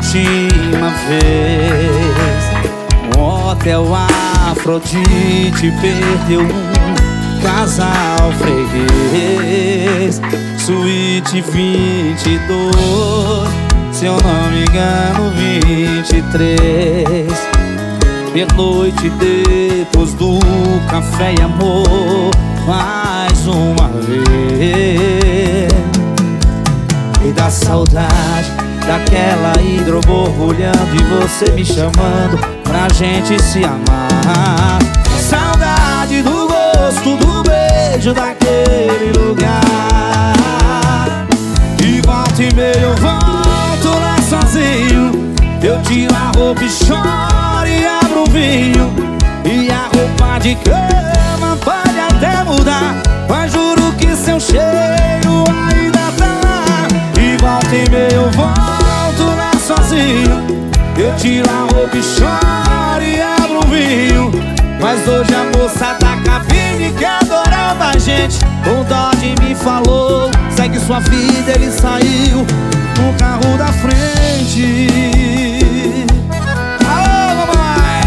última vez. Um hotel Afrodite perdeu um casal freguês. Suíte 22, se eu não me engano 23. Pernoite depois do café e amor mais uma vez. E da saudade daquela hidroborbulhando e você me chamando pra gente se amar. Saudade do gosto do beijo daquele lugar. E volta e meia eu volto lá sozinho. Eu tiro a roupa e choro e abro o vinho. E a roupa de cama pode até mudar, mas juro que seu cheiro ainda tá lá. E volta e meia eu volto lá sozinho. Eu tiro a roupa e choro e abro o vinho. Mas hoje a moça da cabine que adorava a gente com dó de mim falou: segue sua vida, ele saiu no carro da frente. Alô, mamãe!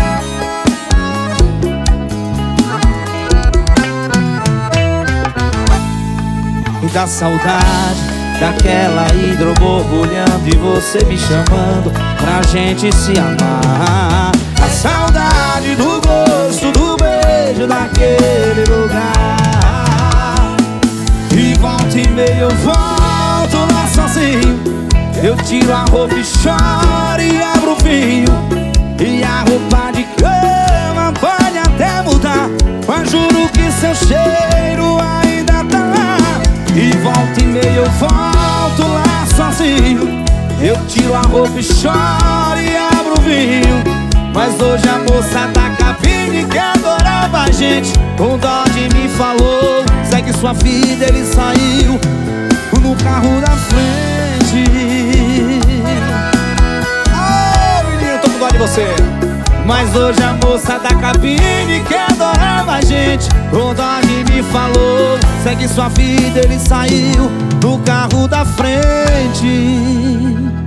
E da saudade daquela hidroborbulhando e você me chamando pra gente se amar. A saudade do gosto do beijo daquele lugar. E volta e meia eu volto lá sozinho. Eu tiro a roupa e choro e abro o vinho. E a roupa de cama pode até mudar, mas juro que seu cheiro ainda tá lá. E volta e meia eu volto lá sozinho. Eu tiro a roupa e choro e abro o vinho. Mas hoje a moça da cabine que adorava a gente com dó de mim falou: segue sua vida, ele saiu no carro da frente. Oh, menino, tô com dó de você. Mas hoje a moça da cabine que adorava a gente com dó de mim falou: segue sua vida, ele saiu do carro da frente.